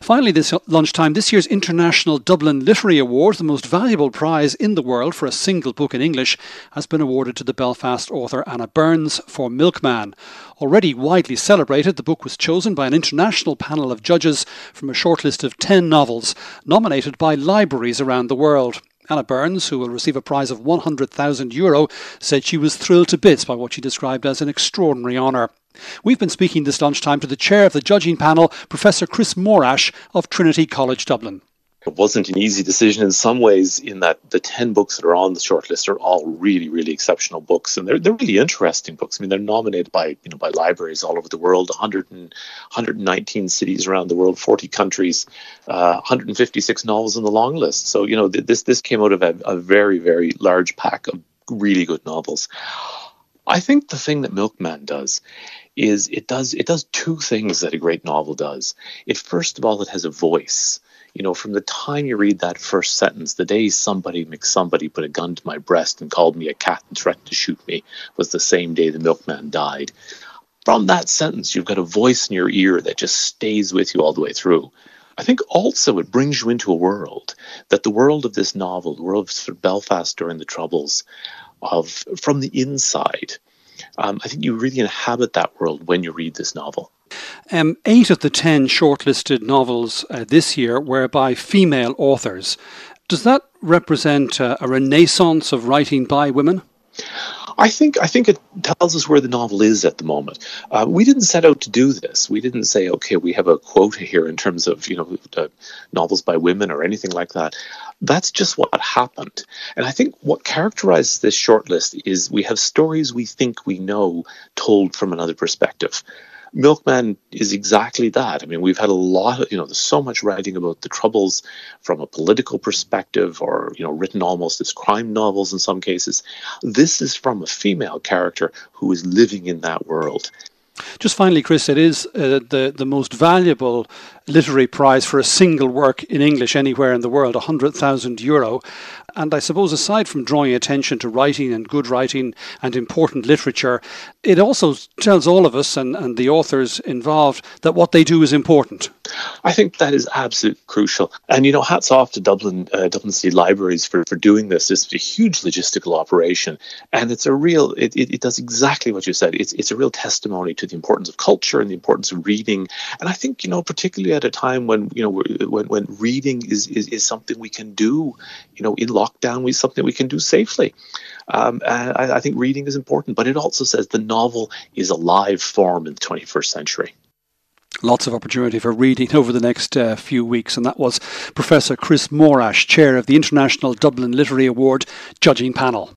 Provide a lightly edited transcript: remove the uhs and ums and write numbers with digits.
Finally, this lunchtime, this year's International Dublin Literary Award, the most valuable prize in the world for a single book in English, has been awarded to the Belfast author Anna Burns for Milkman. Already widely celebrated, the book was chosen by an international panel of judges from a shortlist of 10 novels nominated by libraries around the world. Anna Burns, who will receive a prize of €100,000, said she was thrilled to bits by what she described as an extraordinary honour. We've been speaking this lunchtime to the chair of the judging panel, Professor Chris Morash of Trinity College Dublin. It wasn't an easy decision in some ways, in that the 10 books that are on the shortlist are all really, really exceptional books, and they're really interesting books. I mean, they're nominated by libraries all over the world, 119 cities around the world, 40 countries, 156 novels on the long list. So, this came out of a very, very large pack of really good novels. I think the thing that Milkman does is it does two things that a great novel does. First of all, it has a voice. From the time you read that first sentence, the day somebody put a gun to my breast and called me a cat and threatened to shoot me was the same day the milkman died. From that sentence, you've got a voice in your ear that just stays with you all the way through. I think also it brings you into a world, that the world of this novel, the world of Belfast during the Troubles, from the inside. I think you really inhabit that world when you read this novel. 8 of the 10 shortlisted novels this year were by female authors. Does that represent a renaissance of writing by women? I think it tells us where the novel is at the moment. We didn't set out to do this. We didn't say, okay, we have a quota here in terms of novels by women or anything like that. That's just what happened. And I think what characterizes this shortlist is we have stories we think we know told from another perspective. Milkman is exactly that. I mean, we've had a lot of, there's so much writing about the Troubles from a political perspective, or, written almost as crime novels in some cases. This is from a female character who is living in that world. Just finally, Chris, it is the most valuable literary prize for a single work in English anywhere in the world, €100,000. And I suppose aside from drawing attention to writing and good writing and important literature, it also tells all of us and the authors involved that what they do is important. I think that is absolutely crucial. And, hats off to Dublin City Libraries for doing this. It's a huge logistical operation. And it's it does exactly what you said. It's a real testimony to the importance of culture and the importance of reading. And I think, particularly at a time when reading is something we can do, in lockdown, something we can do safely. And I think reading is important, but it also says the novel is a live form in the 21st century. Lots of opportunity for reading over the next few weeks, and that was Professor Chris Morash, chair of the International Dublin Literary Award judging panel.